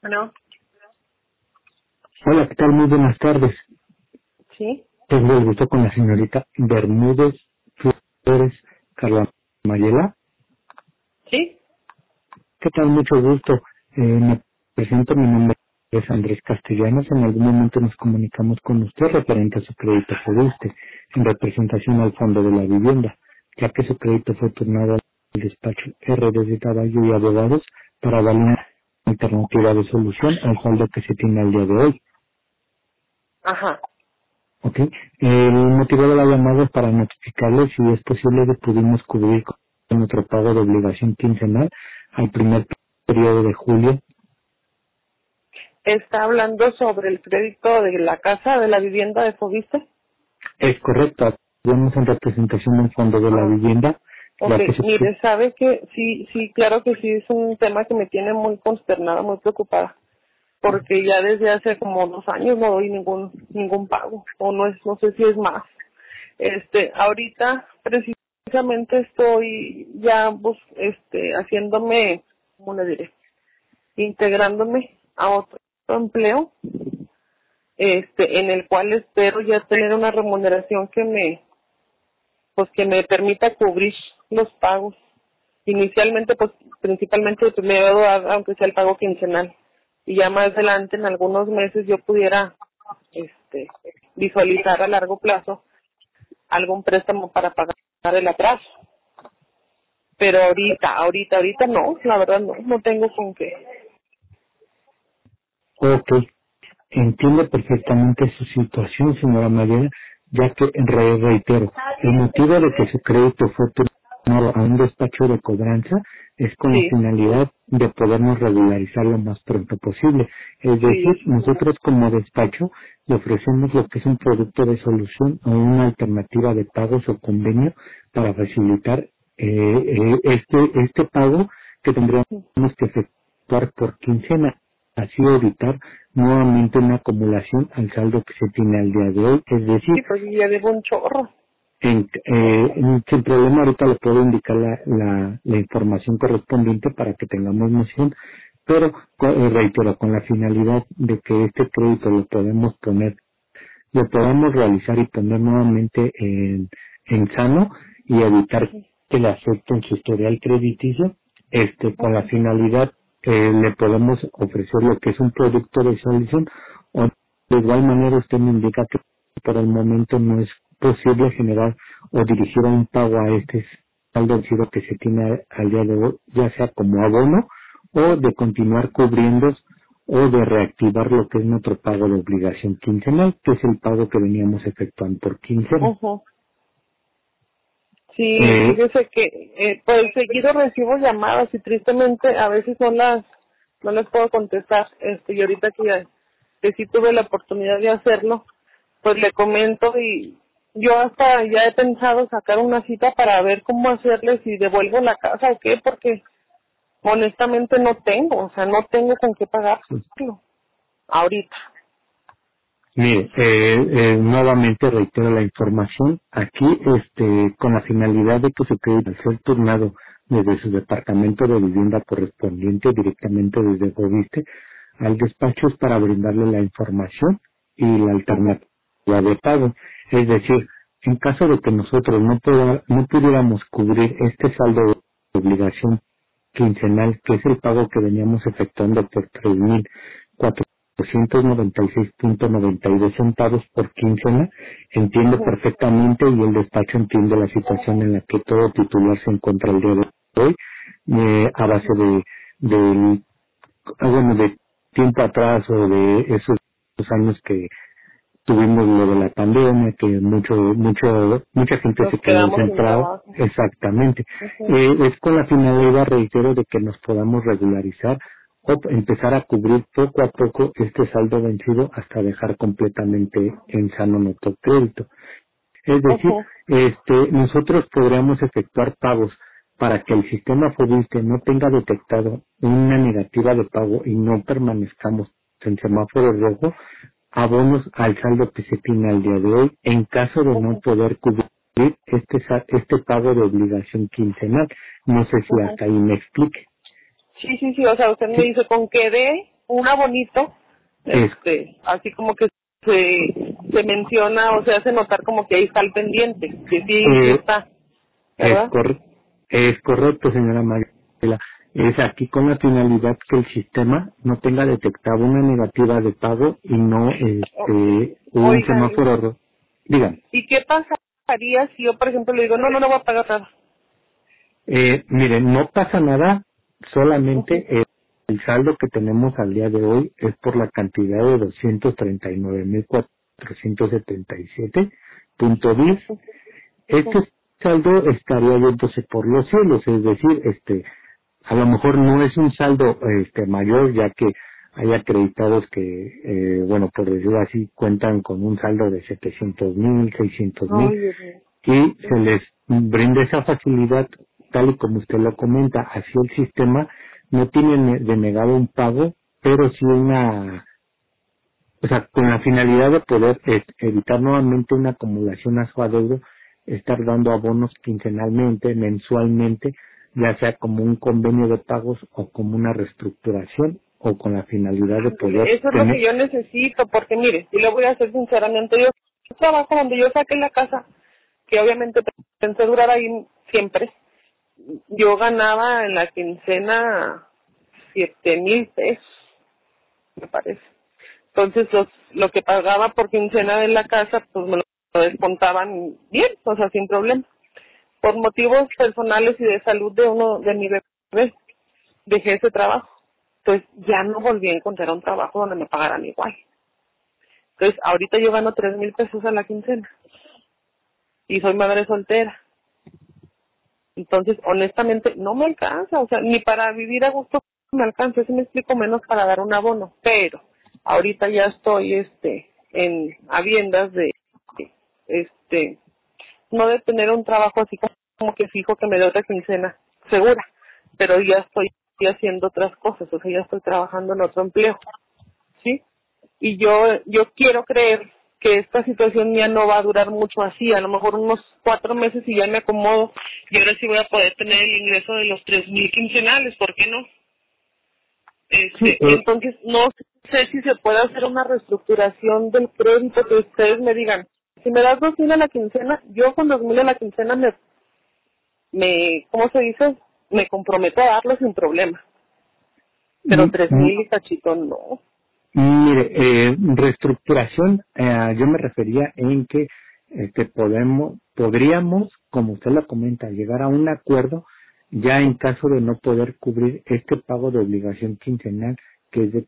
Bueno, Hola, ¿qué tal? Muy buenas tardes. sí, Tengo el gusto con la señorita Bermúdez Flores Carla Mayela. sí, ¿Qué tal? Mucho gusto. Me presento, mi nombre es Andrés Castellanos. En algún momento nos comunicamos con usted referente a su crédito FODUSTE en representación al Fondo de la Vivienda, ya que su crédito fue turnado al despacho RD de Caballo y Abogados para darle una alternativa de solución al saldo que se tiene al día de hoy. ajá. Ok. El motivo de la llamada es para notificarles si es posible que pudimos cubrir con nuestro pago de obligación quincenal al primer periodo de julio. Está hablando sobre el crédito de la casa, de la vivienda de Fobiste. Es correcto. Vemos en representación del fondo de la Ah, vivienda, ok. ya que se... Mire, sabe que sí, sí, claro que sí, es un tema que me tiene muy consternada, muy preocupada, porque ya desde hace como 2 años no doy ningún pago, o no sé si es más. Ahorita precisamente estoy ya, haciéndome, ¿cómo le diré? Integrándome a otro empleo, en el cual espero ya tener una remuneración que me permita cubrir los pagos. Inicialmente, pues, principalmente me debo dar, aunque sea el pago quincenal. Y ya más adelante, en algunos meses, yo pudiera, visualizar a largo plazo algún préstamo para pagar el atraso. Pero ahorita no, la verdad no tengo con qué. Ok. Entiendo perfectamente su situación, señora Mayela, ya que, reitero, el motivo de que su crédito fue turnado a un despacho de cobranza es con la Sí, finalidad de podernos regularizar lo más pronto posible. Es decir, sí, nosotros como despacho le ofrecemos lo que es un producto de solución o una alternativa de pagos o convenio para facilitar este pago que tendríamos que efectuar por quincena, así evitar nuevamente una acumulación al saldo que se tiene al día de hoy. Es decir, sí, porque ya debo un chorro. sin problema ahorita le puedo indicar la información correspondiente para que tengamos noción, pero reitero, con la finalidad de que este crédito lo podamos realizar y poner nuevamente en sano y evitar que le afecten su historial crediticio, con la finalidad le podemos ofrecer lo que es un producto de solución, o de igual manera usted me indica que por el momento no es posible generar o dirigir un pago a este saldo vencido que se tiene al día de hoy, ya sea como abono o de continuar cubriendo o de reactivar lo que es nuestro pago de obligación quincenal, que es el pago que veníamos efectuando por quincena. Ujú. Sí, Eh, fíjese que pues seguido recibo llamadas y tristemente a veces no las puedo contestar. Y ahorita que sí tuve la oportunidad de hacerlo, pues le comento y yo hasta ya he pensado sacar una cita para ver cómo hacerle, si devuelvo la casa o qué, porque honestamente no tengo, o sea, no tengo con qué pagarlo ahorita. Mire, nuevamente reitero la información. Aquí, con la finalidad de que su crédito al ser turnado desde su departamento de vivienda correspondiente directamente desde Fobiste al despacho es para brindarle la información y la Ujú, alternativa de pago. Es decir, en caso de que nosotros no pudiéramos cubrir este saldo de obligación quincenal, que es el pago que veníamos efectuando por 3.496.92 por quincena, entiendo ujú, perfectamente y el despacho entiende la situación en la que todo titular se encuentra el día de hoy, a base ujú. de tiempo atrás o de esos años que tuvimos lo de la pandemia, que mucha gente Nos se quedó quedamos sin centrada, trabajo. exactamente. Ujú, Es con la finalidad, reitero, de que nos podamos regularizar o empezar a cubrir poco a poco este saldo vencido hasta dejar completamente en sano nuestro crédito. Es decir, ujú, nosotros podríamos efectuar pagos para que el sistema FOBISTE no tenga detectado una negativa de pago y no permanezcamos en semáforo rojo, abonos al saldo que se tiene al día de hoy en caso de no ujú, poder cubrir este pago de obligación quincenal. No sé si ujú. hasta ahí me explique. Sí, o sea, usted me Sí, dice con que dé un abonito, así como que se menciona o se hace notar como que ahí está el pendiente, que sí está, ¿verdad? Es correcto, señora Magdalena. Es aquí con la finalidad que el sistema no tenga detectado una negativa de pago y no un semáforo rojo. Dígame. ¿Y qué pasaría si yo, por ejemplo, le digo, no voy a pagar nada? Mire, no pasa nada, solamente el saldo que tenemos al día de hoy es por la cantidad de 239,477.10. Este saldo estaría yéndose por los cielos, es decir, a lo mejor no es un saldo mayor, ya que hay acreditados que, bueno, por decirlo así, cuentan con un saldo de 700,000, 600,000, y se les brinda esa facilidad, tal y como usted lo comenta, así el sistema no tiene denegado un pago, pero sí con la finalidad de poder evitar nuevamente una acumulación a su adeudo, estar dando abonos quincenalmente, mensualmente, ya sea como un convenio de pagos o como una reestructuración o con la finalidad de poder eso es lo que yo necesito, porque mire, y lo voy a hacer sinceramente, yo trabajo donde yo saqué la casa, que obviamente pensé durar ahí siempre. Yo ganaba en la quincena 7,000 pesos, me parece. Entonces lo que pagaba por quincena de la casa, pues me lo descontaban bien, o sea, sin problema. Por motivos personales y de salud de mi bebé, dejé ese trabajo. Entonces ya no volví a encontrar un trabajo donde me pagaran igual. Entonces ahorita yo gano 3,000 pesos a la quincena y soy madre soltera. Entonces, honestamente, no me alcanza, o sea, ni para vivir a gusto me alcanza, si me explico, menos para dar un abono. Pero ahorita ya estoy en habiendas de no de tener un trabajo así como que fijo que me dé otra quincena segura, pero ya estoy haciendo otras cosas, o sea, ya estoy trabajando en otro empleo, ¿sí? Y yo quiero creer que esta situación mía no va a durar mucho así, a lo mejor unos 4 meses y ya me acomodo, y ahora sí voy a poder tener el ingreso de los 3,000 quincenales, ¿por qué no? Entonces, no sé si se puede hacer una reestructuración del crédito, que ustedes me digan, si me das 2,000 a la quincena, yo con 2,000 a la quincena ¿cómo se dice? Me comprometo a darlo sin problema. Pero 3,000 y cachito no. Mire, reestructuración, yo me refería en que podríamos, como usted lo comenta, llegar a un acuerdo ya en caso de no poder cubrir este pago de obligación quincenal, que es de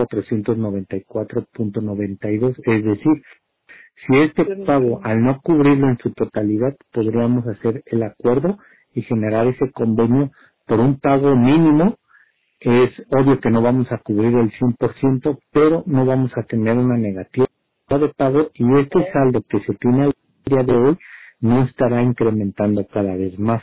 3,494.92, es decir, si este pago, al no cubrirlo en su totalidad, podríamos hacer el acuerdo y generar ese convenio por un pago mínimo. Es obvio que no vamos a cubrir el 100%, pero no vamos a tener una negativa de pago y este saldo que se tiene al día de hoy no estará incrementando cada vez más.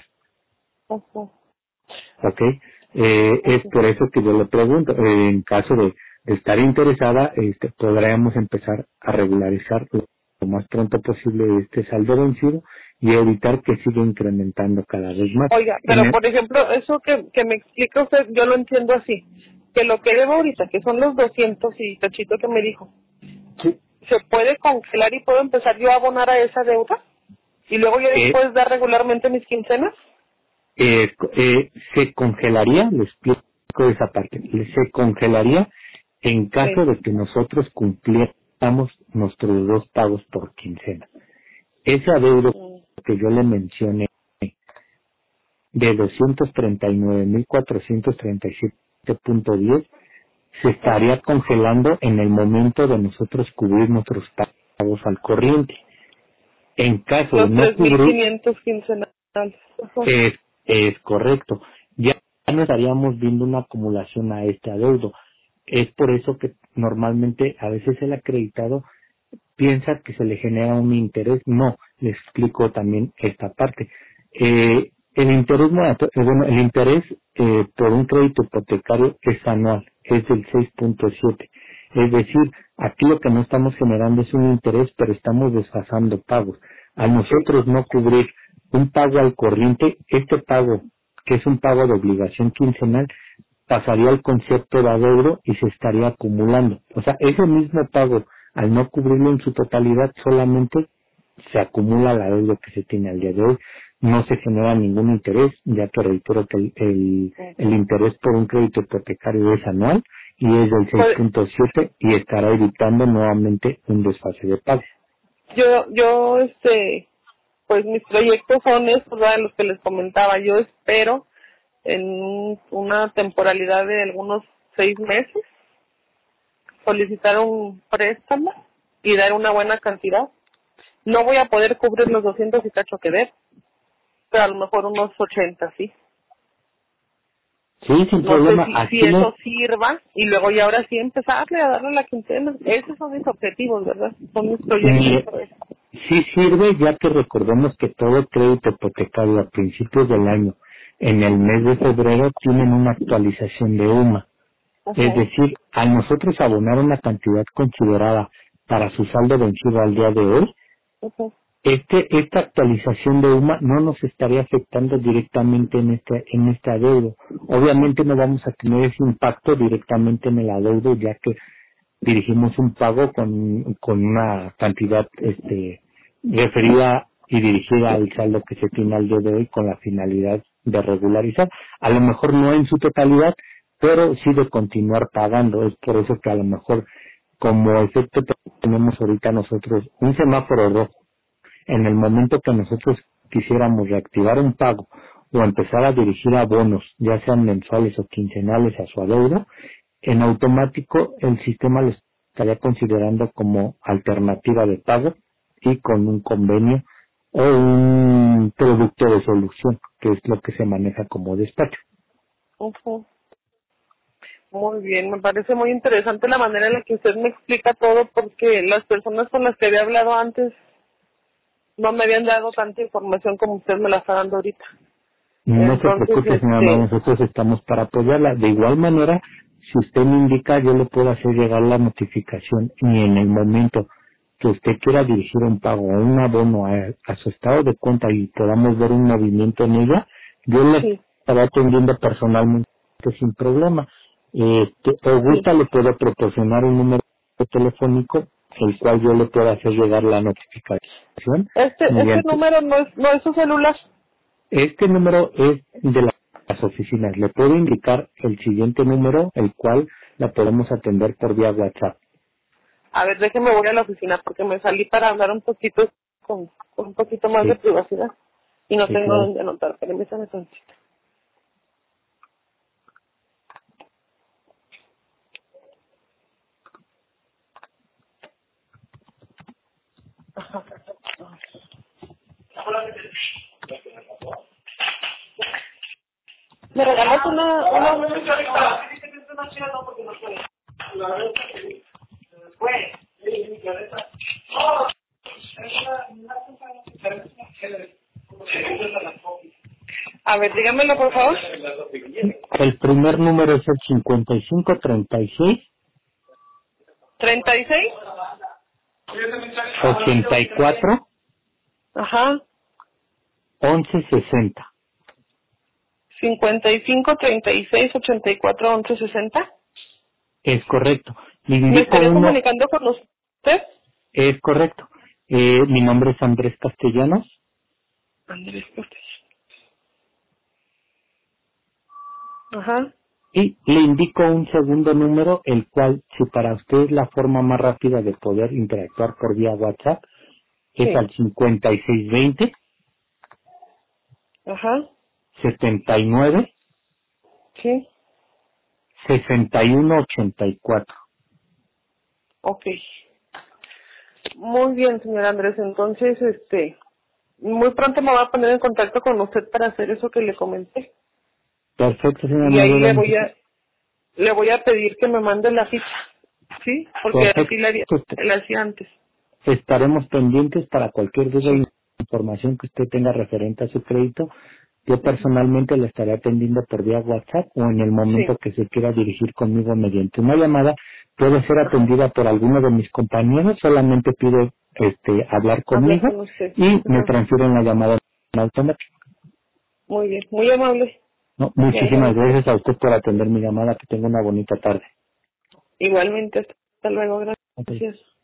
¿Ok? Es por eso que yo le pregunto, en caso de estar interesada, podríamos empezar a regularizar lo más pronto posible este saldo vencido y evitar que siga incrementando cada vez más. Oiga, pero por ejemplo, eso que me explica usted, yo lo entiendo así, que lo que debo ahorita, que son los 200 y cachito que me dijo, sí, ¿se puede congelar y puedo empezar yo a abonar a esa deuda? ¿Y luego yo después dar regularmente mis quincenas? Se congelaría, le explico esa parte, se congelaría en caso de que nosotros cumpliéramos nuestros 2 pagos por quincena. Ese adeudo que yo le mencioné de 239,437.10 se estaría congelando en el momento de nosotros cubrir nuestros pagos al corriente. En caso de no cubrir, 3,500 quincenales. es correcto. Ya no estaríamos viendo una acumulación a este adeudo. Es por eso que normalmente a veces el acreditado piensa que se le genera un interés. No, le explico también esta parte. El interés el interés por un crédito hipotecario es anual, es del 6.7. Es decir, aquí lo que no estamos generando es un interés, pero estamos desfasando pagos. A nosotros no cubrir un pago al corriente, este pago, que es un pago de obligación quincenal, pasaría el concepto de adeudo y se estaría acumulando. O sea, ese mismo pago, al no cubrirlo en su totalidad, solamente se acumula la deuda que se tiene al día de hoy. No se genera ningún interés, ya que reitero que el interés por un crédito hipotecario es anual y es del Pues, 6.7 y estará evitando nuevamente un desfase de pago. yo, pues mis proyectos son estos, ¿verdad? Los que les comentaba. Yo espero en una temporalidad de algunos 6 meses solicitar un préstamo y dar una buena cantidad. No voy a poder cubrir los 200 y cacho que debo, pero a lo mejor unos 80, sí. Sí, sin No sé problema. si Aquí no, eso sirva y luego y ahora sí empezarle a darle la quincena. Esos son mis objetivos, ¿verdad? Son mis proyectos. mire, sí sirve, ya que recordemos que todo crédito hipotecario a principios del año, en el mes de febrero, tienen una actualización de UMA. Es Ajá, decir, al nosotros abonar una cantidad considerada para su saldo vencido al día de hoy, ajá. esta actualización de UMA no nos estaría afectando directamente en este adeudo. Obviamente no vamos a tener ese impacto directamente en el adeudo, ya que dirigimos un pago con una cantidad referida y dirigida al saldo que se tiene al día de hoy con la finalidad de regularizar. A lo mejor no en su totalidad, pero sí de continuar pagando. Es por eso que a lo mejor como efecto tenemos ahorita nosotros un semáforo rojo. En el momento que nosotros quisiéramos reactivar un pago o empezar a dirigir abonos, ya sean mensuales o quincenales a su adeudo, en automático el sistema lo estaría considerando como alternativa de pago y con un convenio o un producto de solución, que es lo que se maneja como despacho. Ujú. Muy bien, me parece muy interesante la manera en la que usted me explica todo, porque las personas con las que había hablado antes no me habían dado tanta información como usted me la está dando ahorita. No se Entonces, preocupe, señora, Mara, nosotros estamos para apoyarla. De igual manera, si usted me indica, yo le puedo hacer llegar la notificación y en el momento que usted quiera dirigir un pago o un abono a su estado de cuenta y podamos ver un movimiento en ella, yo le sí, estaré atendiendo personalmente sin problema. O sí. gusta, le puedo proporcionar un número telefónico el cual yo le puedo hacer llegar la notificación Este mediante número no es su celular. este número es de las oficinas. Le puedo indicar el siguiente número, el cual la podemos atender por vía WhatsApp. A ver, déjeme voy a la oficina porque me salí para hablar un poquito con un poquito más de Sí, privacidad y no sí, tengo claro. dónde anotar. Permítame tantito. ¿Me regalas una... A ver, dígamelo por favor. El primer número es el 5536 36. 84 Ajá. 1160. 55 36 84 11 60. Es correcto. Le ¿Me indico estaría uno, comunicando con usted? es correcto. Mi nombre es Andrés Castellanos Andrés Cortés. Ajá. y le indico un segundo número, el cual, si para usted es la forma más rápida de poder interactuar por vía WhatsApp, es Sí. al 5620 Ajá. 79 Sí. 6184. Ok. Muy bien, señor Andrés. Entonces, muy pronto me voy a poner en contacto con usted para hacer eso que le comenté. Perfecto, señora Y ahí Manuela. le voy a pedir que me mande la ficha. ¿Sí? Porque así Perfecto. la hacía antes. Estaremos pendientes para cualquier duda Sí. o información que usted tenga referente a su crédito. Yo personalmente le estaré atendiendo por vía WhatsApp o en el momento Sí. que se quiera dirigir conmigo mediante una llamada. Puede ser Ajá. atendida por alguno de mis compañeros. Solamente pido hablar Hablar conmigo con usted. y me Ajá. transfieren la llamada en automático. Muy bien. Muy amable. No, muchísimas gracias a usted por atender mi llamada. Que tenga una bonita tarde. Igualmente, hasta luego, Ok. gracias.